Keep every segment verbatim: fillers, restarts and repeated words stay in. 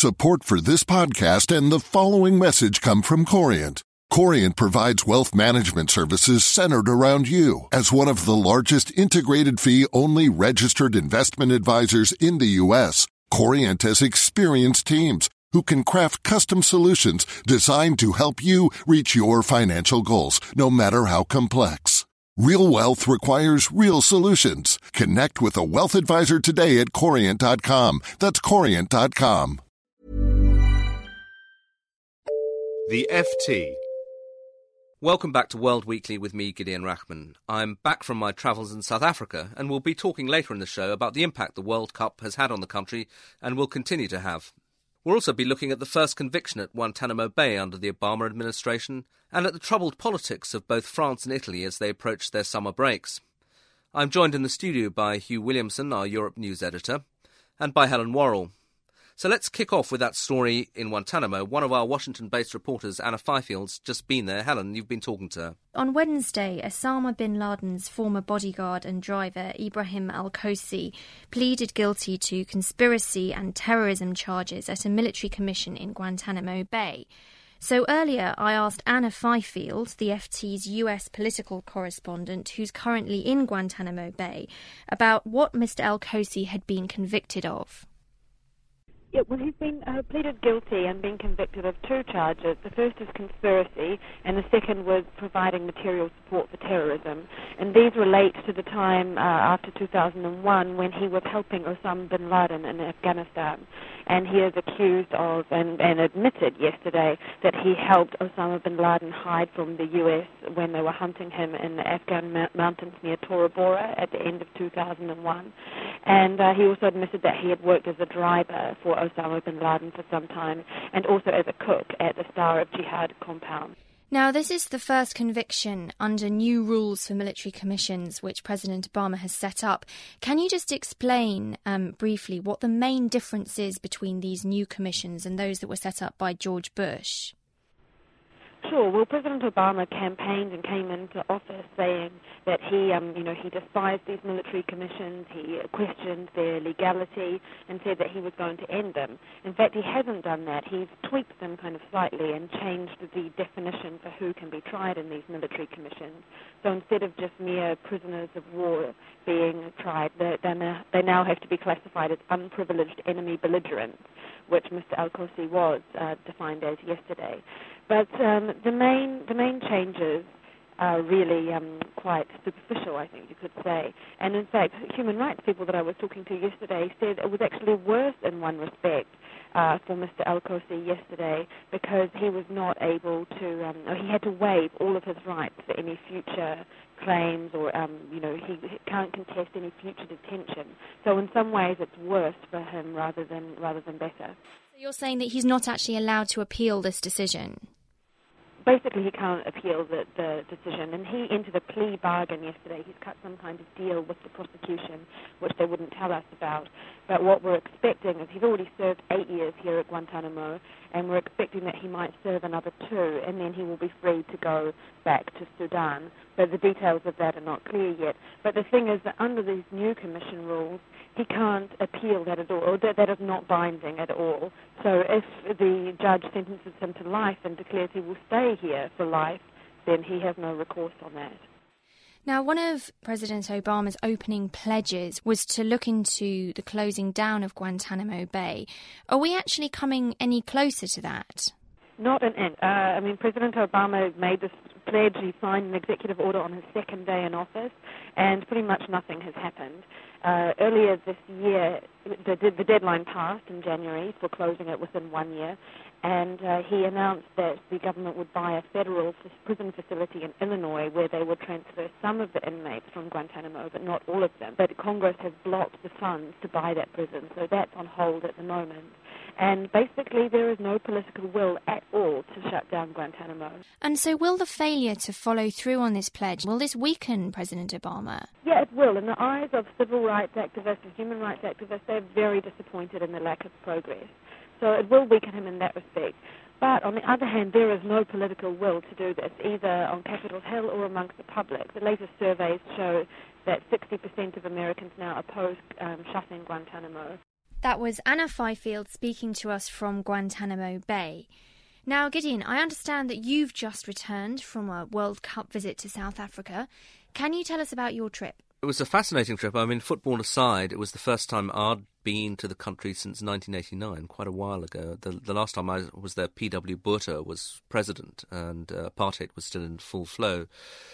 Support for this podcast and the following message come from Corient. Corient provides wealth management services centered around you. As one of the largest integrated fee-only registered investment advisors in the U S, Corient has experienced teams who can craft custom solutions designed to help you reach your financial goals, no matter how complex. Real wealth requires real solutions. Connect with a wealth advisor today at corient dot com. That's corient dot com. The F T. Welcome back to World Weekly with me, Gideon Rachman. I'm back from my travels in South Africa and we'll be talking later in the show about the impact the World Cup has had on the country and will continue to have. We'll also be looking at the first conviction at Guantanamo Bay under the Obama administration and at the troubled politics of both France and Italy as they approach their summer breaks. I'm joined in the studio by Hugh Williamson, our Europe News editor, and by Helen Worrell. So let's kick off with that story in Guantanamo. One of our Washington-based reporters, Anna Fifield's just been there. Helen, you've been talking to her. On Wednesday, Osama bin Laden's former bodyguard and driver, Ibrahim al-Kosi, pleaded guilty to conspiracy and terrorism charges at a military commission in Guantanamo Bay. So earlier, I asked Anna Fifield, the F T's U S political correspondent who's currently in Guantanamo Bay, about what Mister al-Kosi had been convicted of. Yeah, well, he's been uh, pleaded guilty and been convicted of two charges. The first is conspiracy, and the second was providing material support for terrorism. And these relate to the time uh, after two thousand one when he was helping Osama bin Laden in Afghanistan. And he is accused of, and, and admitted yesterday, that he helped Osama bin Laden hide from the U S when they were hunting him in the Afghan ma- mountains near Tora Bora at the end of two thousand one. And uh, he also admitted that he had worked as a driver for Osama bin Laden for some time, and also as a cook at the Star of Jihad compound. Now, this is the first conviction under new rules for military commissions which President Obama has set up. Can you just explain um, briefly what the main difference is between these new commissions and those that were set up by George Bush? Sure. Well, President Obama campaigned and came into office saying that he, um, you know, he despised these military commissions. He questioned their legality and said that he was going to end them. In fact, he hasn't done that. He's tweaked them kind of slightly and changed the definition for who can be tried in these military commissions. So instead of just mere prisoners of war being tried, they, they, now, they now have to be classified as unprivileged enemy belligerents, which Mister al-Kosi was uh, defined as yesterday. But um, the main the main changes are really um, quite superficial, I think you could say. And in fact, human rights people that I was talking to yesterday said it was actually worse in one respect uh, for Mister al-Kosi yesterday, because he was not able to, um, or he had to waive all of his rights for any future claims, or um, you know, he can't contest any future detention. So in some ways, it's worse for him rather than rather than better. So you're saying that he's not actually allowed to appeal this decision? Basically, he can't appeal the, the decision, and he entered a plea bargain yesterday. He's cut some kind of deal with the prosecution, which they wouldn't tell us about. But what we're expecting is he's already served eight years here at Guantanamo, and we're expecting that he might serve another two, and then he will be free to go back to Sudan. But the details of that are not clear yet. But the thing is that under these new commission rules, he can't appeal that at all, or that, that is not binding at all. So if the judge sentences him to life and declares he will stay here for life, then he has no recourse on that. Now, one of President Obama's opening pledges was to look into the closing down of Guantanamo Bay. Are we actually coming any closer to that? Not an inch. Uh, I mean, President Obama made this pledge. He signed an executive order on his second day in office, and pretty much nothing has happened. Uh, earlier this year, the, the deadline passed in January for closing it within one year, and uh, he announced that the government would buy a federal prison facility in Illinois where they would transfer some of the inmates from Guantanamo, but not all of them. But Congress has blocked the funds to buy that prison, so that's on hold at the moment. And basically there is no political will at all to shut down Guantanamo. And so will the failure to follow through on this pledge, will this weaken President Obama? Yeah, it will. In the eyes of civil rights activists and human rights activists, they're very disappointed in the lack of progress. So it will weaken him in that respect. But on the other hand, there is no political will to do this, either on Capitol Hill or amongst the public. The latest surveys show that sixty percent of Americans now oppose um, shutting Guantanamo. That was Anna Fifield speaking to us from Guantanamo Bay. Now, Gideon, I understand that you've just returned from a World Cup visit to South Africa. Can you tell us about your trip? It was a fascinating trip. I mean, football aside, it was the first time I'd been to the country since nineteen eighty-nine, quite a while ago. The, the last time I was there, P W Botha was president and uh, apartheid was still in full flow.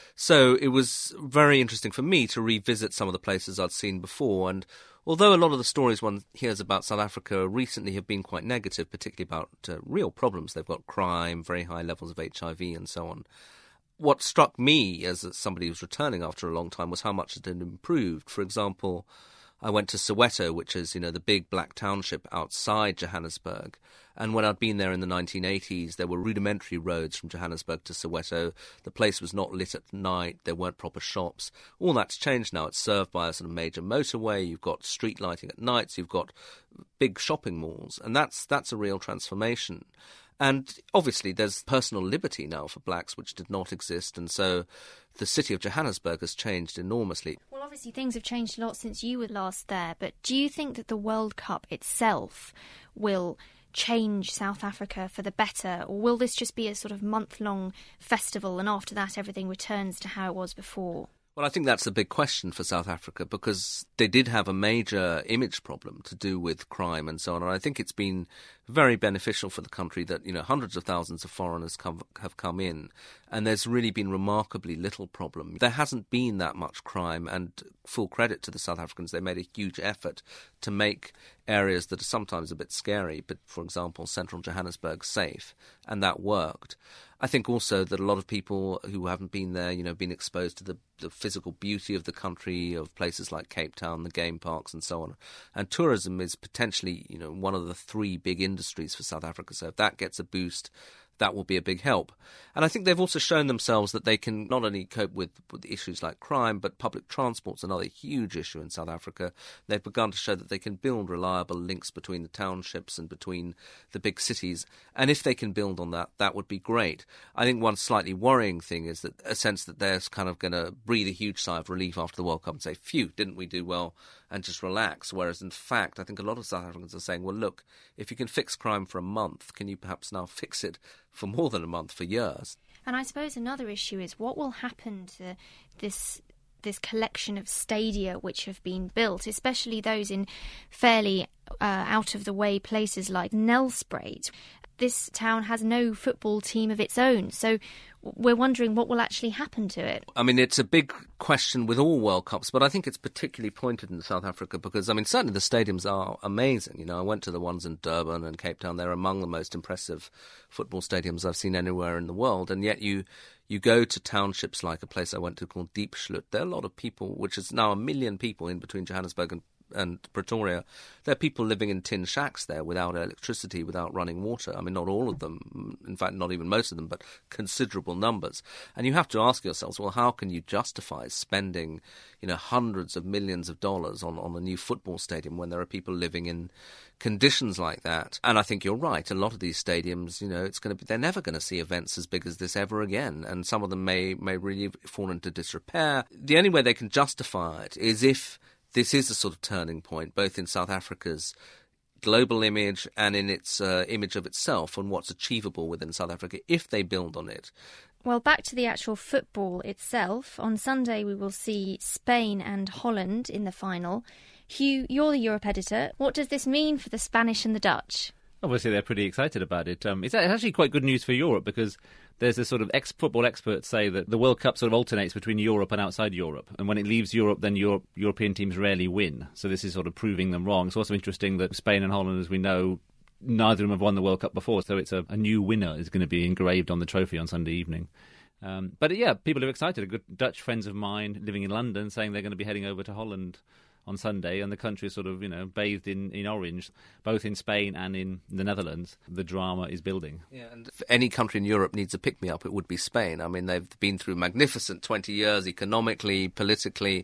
So it was very interesting for me to revisit some of the places I'd seen before. And although a lot of the stories one hears about South Africa recently have been quite negative, particularly about uh, real problems, they've got crime, very high levels of H I V and so on. What struck me as somebody who was returning after a long time was how much it had improved. For example, I went to Soweto, which is, you know, the big black township outside Johannesburg. And when I'd been there in the nineteen eighties, there were rudimentary roads from Johannesburg to Soweto. The place was not lit at night. There weren't proper shops. All that's changed now. It's served by a sort of major motorway. You've got street lighting at nights. You've got big shopping malls. And that's that's a real transformation. And obviously there's personal liberty now for blacks, which did not exist. And so the city of Johannesburg has changed enormously. Well, obviously things have changed a lot since you were last there. But do you think that the World Cup itself will change South Africa for the better? Or will this just be a sort of month-long festival and after that everything returns to how it was before? Well, I think that's a big question for South Africa because they did have a major image problem to do with crime and so on. And I think it's been very beneficial for the country that, you know, hundreds of thousands of foreigners come, have come in and there's really been remarkably little problem. There hasn't been that much crime, and full credit to the South Africans. They made a huge effort to make areas that are sometimes a bit scary, but for example, central Johannesburg, safe, and that worked. I think also that a lot of people who haven't been there, you know, been exposed to the, the physical beauty of the country, of places like Cape Town, the game parks and so on. And tourism is potentially, you know, one of the three big industries for South Africa. So if that gets a boost, that will be a big help. And I think they've also shown themselves that they can not only cope with, with issues like crime, but public transport's another huge issue in South Africa. They've begun to show that they can build reliable links between the townships and between the big cities. And if they can build on that, that would be great. I think one slightly worrying thing is that a sense that they're kind of going to breathe a huge sigh of relief after the World Cup and say, phew, didn't we do well, and just relax. Whereas in fact, I think a lot of South Africans are saying, well, look, if you can fix crime for a month, can you perhaps now fix it for more than a month, for years? And I suppose another issue is what will happen to this this collection of stadia which have been built, especially those in fairly uh, out-of-the-way places like Nelspruit. This town has no football team of its own, so we're wondering what will actually happen to it. I mean, it's a big question with all World Cups, but I think it's particularly pointed in South Africa because, I mean, certainly the stadiums are amazing. You know, I went to the ones in Durban and Cape Town. They're among the most impressive football stadiums I've seen anywhere in the world, and yet you you go to townships like a place I went to called Diepsloot. There are a lot of people, which is now a million people in between Johannesburg and and Pretoria. There are people living in tin shacks there without electricity, without running water. I mean, not all of them, in fact, not even most of them, but considerable numbers. And you have to ask yourselves, well, how can you justify spending, you know, hundreds of millions of dollars on, on a new football stadium when there are people living in conditions like that? And I think you're right. A lot of these stadiums, you know, it's going to be, they're never going to see events as big as this ever again. And some of them may, may really fall into disrepair. The only way they can justify it is if this is a sort of turning point, both in South Africa's global image and in its uh, image of itself and what's achievable within South Africa, if they build on it. Well, back to the actual football itself. On Sunday, we will see Spain and Holland in the final. Hugh, you're the Europe editor. What does this mean for the Spanish and the Dutch? Obviously, they're pretty excited about it. Um, it's actually quite good news for Europe because there's a sort of ex-football experts say that the World Cup sort of alternates between Europe and outside Europe. And when it leaves Europe, then Europe, European teams rarely win. So this is sort of proving them wrong. It's also interesting that Spain and Holland, as we know, neither of them have won the World Cup before. So it's a, a new winner is going to be engraved on the trophy on Sunday evening. Um, but yeah, people are excited. A good Dutch friends of mine living in London saying they're going to be heading over to Holland on Sunday, and the country is sort of, you know, bathed in, in orange, both in Spain and in the Netherlands. The drama is building. Yeah, and if any country in Europe needs a pick-me-up, it would be Spain. I mean, they've been through magnificent twenty years economically, politically,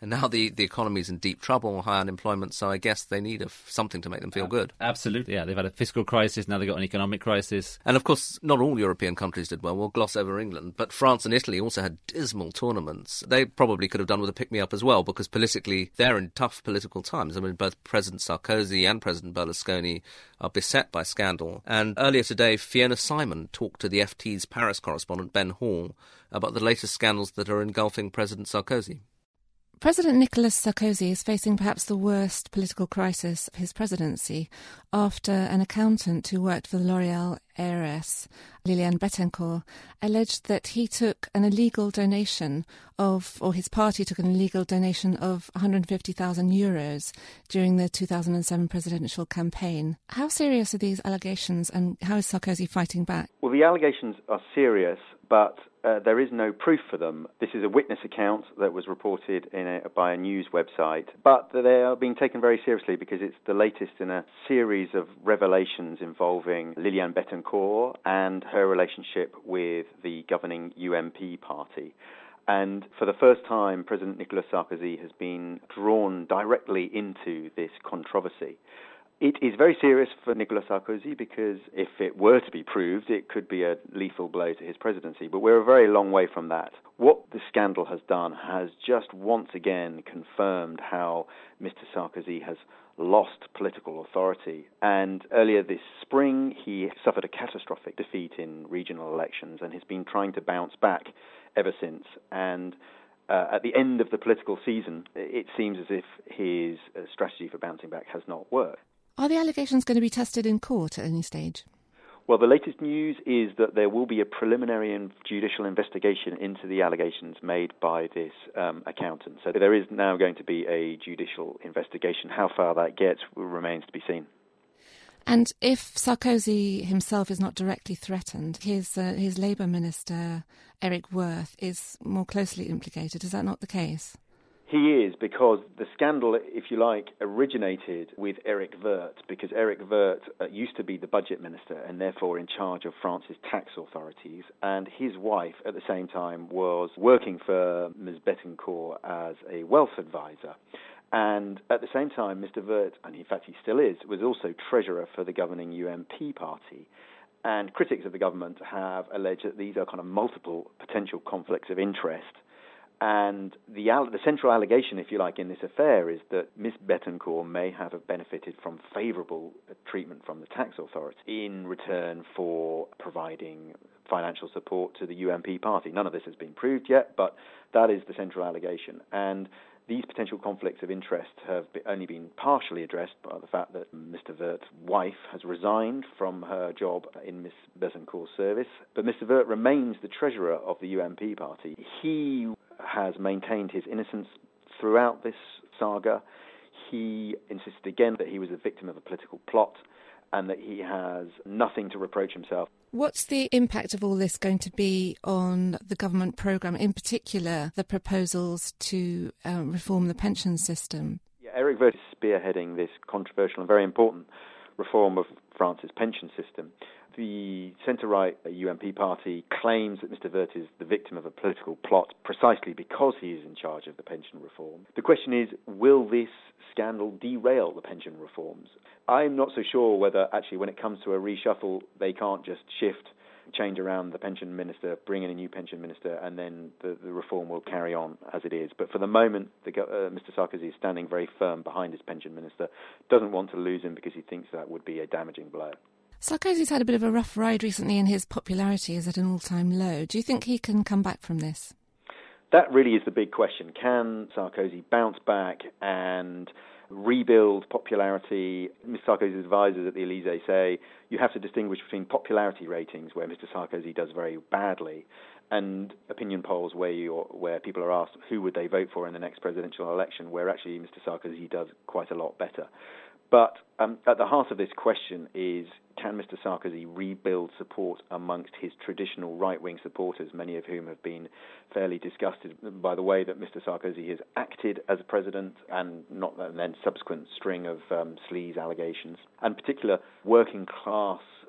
And now the, the economy's in deep trouble, high unemployment, so I guess they need a, something to make them feel good. Absolutely, yeah. They've had a fiscal crisis, now they've got an economic crisis. And of course, not all European countries did well. We'll gloss over England. But France and Italy also had dismal tournaments. They probably could have done with a pick-me-up as well, because politically, they're in tough political times. I mean, both President Sarkozy and President Berlusconi are beset by scandal. And earlier today, Fiona Simon talked to the F T's Paris correspondent, Ben Hall, about the latest scandals that are engulfing President Sarkozy. President Nicolas Sarkozy is facing perhaps the worst political crisis of his presidency after an accountant who worked for the L'Oréal heiress, Liliane Bettencourt, alleged that he took an illegal donation of, or his party took an illegal donation of one hundred fifty thousand euros during the two thousand seven presidential campaign. How serious are these allegations, and how is Sarkozy fighting back? Well, the allegations are serious, but uh, there is no proof for them. This is a witness account that was reported in a, by a news website, but they are being taken very seriously because it's the latest in a series of revelations involving Liliane Bettencourt and her relationship with the governing U M P party. And for the first time, President Nicolas Sarkozy has been drawn directly into this controversy. It is very serious for Nicolas Sarkozy because if it were to be proved, it could be a lethal blow to his presidency. But we're a very long way from that. What the scandal has done has just once again confirmed how Mister Sarkozy has lost political authority. And earlier this spring, he suffered a catastrophic defeat in regional elections and has been trying to bounce back ever since. And uh, at the end of the political season, it seems as if his uh, strategy for bouncing back has not worked. Are the allegations going to be tested in court at any stage? Well, the latest news is that there will be a preliminary and judicial investigation into the allegations made by this um, accountant. So there is now going to be a judicial investigation. How far that gets remains to be seen. And if Sarkozy himself is not directly threatened, his uh, his Labour minister, Eric Woerth, is more closely implicated. Is that not the case? He is, because the scandal, if you like, originated with Eric Woerth, because Eric Woerth uh, used to be the budget minister and therefore in charge of France's tax authorities, and his wife at the same time was working for Miz Bettencourt as a wealth advisor. And at the same time, Mister Woerth, and in fact he still is, was also treasurer for the governing U M P party. And critics of the government have alleged that these are kind of multiple potential conflicts of interest. And the, the central allegation, if you like, in this affair is that Miss Bettencourt may have benefited from favourable treatment from the tax authority in return for providing financial support to the U M P party. None of this has been proved yet, but that is the central allegation. And these potential conflicts of interest have be, only been partially addressed by the fact that Mister Woerth's wife has resigned from her job in Miss Bettencourt's service. But Mister Woerth remains the treasurer of the U M P party. He has maintained his innocence throughout this saga. He insisted again that he was a victim of a political plot and that he has nothing to reproach himself. What's the impact of all this going to be on the government programme, in particular the proposals to uh, reform the pension system? Yeah, Eric Woerth is spearheading this controversial and very important reform of France's pension system. The centre-right U M P party claims that Mister Woerth is the victim of a political plot precisely because he is in charge of the pension reform. The question is, will this scandal derail the pension reforms? I'm not so sure whether actually when it comes to a reshuffle they can't just shift, change around the pension minister, bring in a new pension minister, and then the, the reform will carry on as it is. But for the moment, the, uh, Mister Sarkozy is standing very firm behind his pension minister, doesn't want to lose him because he thinks that would be a damaging blow. Sarkozy's had a bit of a rough ride recently and his popularity is at an all-time low. Do you think he can come back from this? That really is the big question. Can Sarkozy bounce back and rebuild popularity? Mister Sarkozy's advisors at the Elysée say you have to distinguish between popularity ratings, where Mister Sarkozy does very badly, and opinion polls where you where people are asked who would they vote for in the next presidential election, where actually Mister Sarkozy does quite a lot better. But um, at the heart of this question is, can Mister Sarkozy rebuild support amongst his traditional right-wing supporters, many of whom have been fairly disgusted by the way that Mister Sarkozy has acted as president and not and then subsequent string of um, sleaze allegations, and particular working-class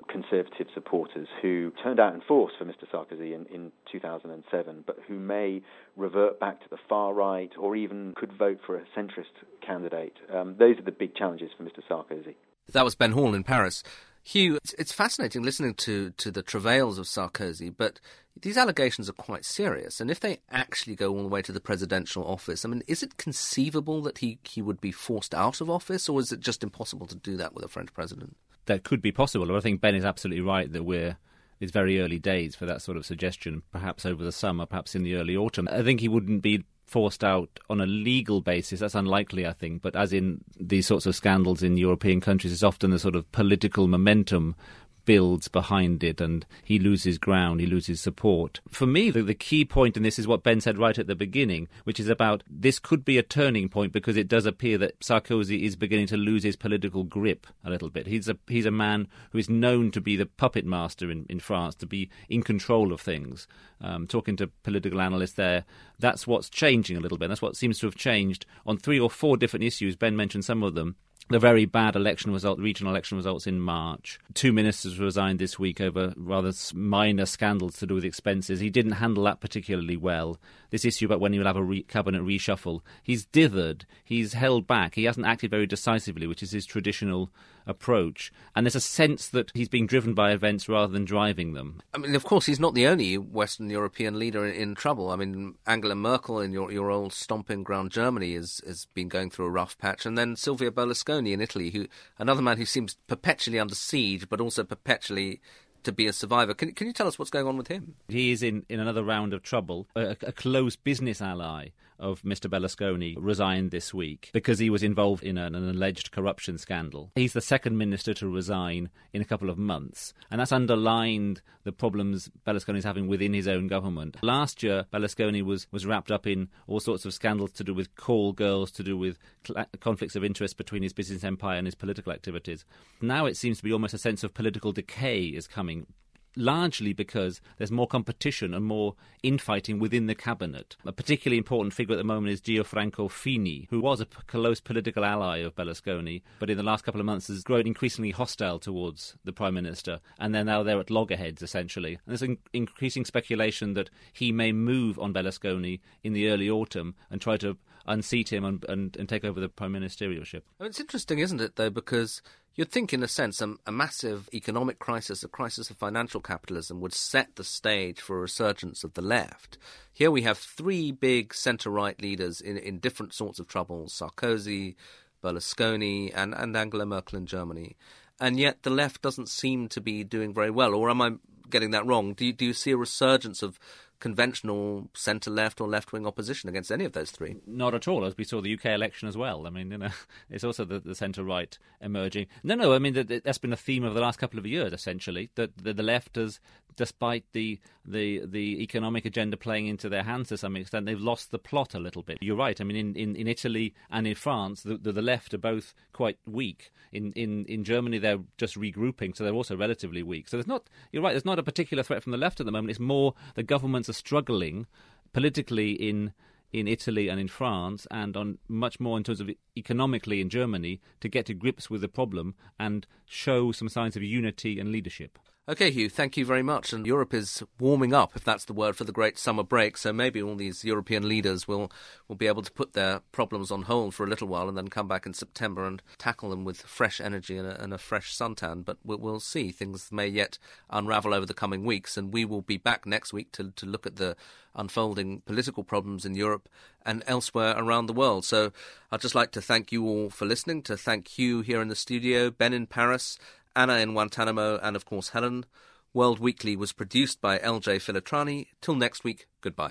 Conservative supporters who turned out in force for Mister Sarkozy in, in two thousand seven, but who may revert back to the far right or even could vote for a centrist candidate. Um, those are the big challenges for Mister Sarkozy. That was Ben Hall in Paris. Hugh, it's, it's fascinating listening to, to the travails of Sarkozy, but these allegations are quite serious. And if they actually go all the way to the presidential office, I mean, is it conceivable that he, he would be forced out of office, or is it just impossible to do that with a French president? That could be possible. I think Ben is absolutely right that we're it's very early days for that sort of suggestion, perhaps over the summer, perhaps in the early autumn. I think he wouldn't be forced out on a legal basis. That's unlikely, I think. But as in these sorts of scandals in European countries, it's often the sort of political momentum builds behind it, and he loses ground, he loses support. For me, the, the key point in this is what Ben said right at the beginning, which is about this could be a turning point because it does appear that Sarkozy is beginning to lose his political grip a little bit. He's a he's a man who is known to be the puppet master in, in France, to be in control of things. Um, talking to political analysts there, that's what's changing a little bit. That's what seems to have changed on three or four different issues. Ben mentioned some of them. The very bad election result, regional election results in March. Two ministers resigned this week over rather minor scandals to do with expenses. He didn't handle that particularly well. This issue about when he will have a re- cabinet reshuffle. He's dithered. He's held back. He hasn't acted very decisively, which is his traditional approach. And there's a sense that he's being driven by events rather than driving them. I mean, of course, he's not the only Western European leader in, in trouble. I mean, Angela Merkel in your, your old stomping ground Germany has, has been going through a rough patch. And then Silvio Berlusconi in Italy, who another man who seems perpetually under siege, but also perpetually to be a survivor. Can, can you tell us what's going on with him? He is in, in another round of trouble. A, a close business ally of Mister Berlusconi resigned this week because he was involved in an, an alleged corruption scandal. He's the second minister to resign in a couple of months, and that's underlined the problems Berlusconi's having within his own government. Last year, Berlusconi was, was wrapped up in all sorts of scandals to do with call girls, to do with cl- conflicts of interest between his business empire and his political activities. Now it seems to be almost a sense of political decay is coming, largely because there's more competition and more infighting within the cabinet. A particularly important figure at the moment is Gianfranco Fini, who was a close political ally of Berlusconi, but in the last couple of months has grown increasingly hostile towards the Prime Minister, and they're now there at loggerheads, essentially. And there's an increasing speculation that he may move on Berlusconi in the early autumn and try to unseat him and, and, and take over the prime ministerialship. I mean, it's interesting, isn't it, though, because you'd think, in a sense, a, a massive economic crisis, a crisis of financial capitalism, would set the stage for a resurgence of the left. Here we have three big centre-right leaders in, in different sorts of troubles, Sarkozy, Berlusconi and, and Angela Merkel in Germany. And yet the left doesn't seem to be doing very well. Or am I getting that wrong? Do you, do you see a resurgence of conventional centre-left or left-wing opposition against any of those three? Not at all, as we saw the U K election as well. I mean, you know, it's also the, the centre-right emerging. No, no, I mean, that, that's been a theme of the last couple of years, essentially, that the, the left has, despite the, the the economic agenda playing into their hands to some extent, they've lost the plot a little bit. You're right. I mean, in, in, in Italy and in France, the, the, the left are both quite weak. In, in, in Germany, they're just regrouping, so they're also relatively weak. So there's not, you're right, there's not a particular threat from the left at the moment. It's more the governments are struggling politically in in Italy and in France, and on much more in terms of economically in Germany, to get to grips with the problem and show some signs of unity and leadership. OK, Hugh, thank you very much. And Europe is warming up, if that's the word, for the great summer break. So maybe all these European leaders will, will be able to put their problems on hold for a little while and then come back in September and tackle them with fresh energy and a, and a fresh suntan. But we'll, we'll see. Things may yet unravel over the coming weeks. And we will be back next week to, to look at the unfolding political problems in Europe and elsewhere around the world. So I'd just like to thank you all for listening, to thank Hugh here in the studio, Ben in Paris, Anna in Guantanamo, and of course Helen. World Weekly was produced by L J Filitrani. Till next week, goodbye.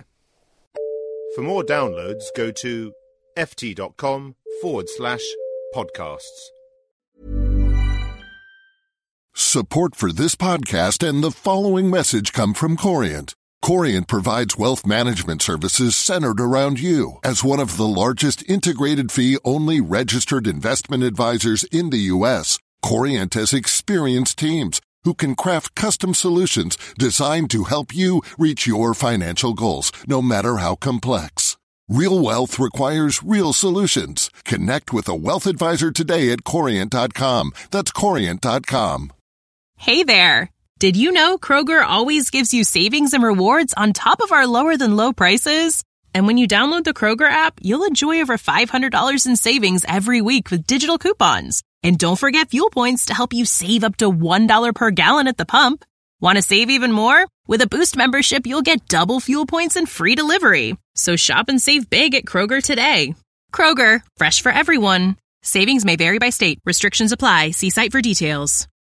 For more downloads, go to ft.com forward slash podcasts. Support for this podcast and the following message come from Corient. Corient provides wealth management services centered around you. As one of the largest integrated fee-only registered investment advisors in the U S, Corient has experienced teams who can craft custom solutions designed to help you reach your financial goals, no matter how complex. Real wealth requires real solutions. Connect with a wealth advisor today at Corient dot com. That's Corient dot com. Hey there! Did you know Kroger always gives you savings and rewards on top of our lower-than-low prices? And when you download the Kroger app, you'll enjoy over five hundred dollars in savings every week with digital coupons. And don't forget fuel points to help you save up to one dollar per gallon at the pump. Want to save even more? With a Boost membership, you'll get double fuel points and free delivery. So shop and save big at Kroger today. Kroger, fresh for everyone. Savings may vary by state. Restrictions apply. See site for details.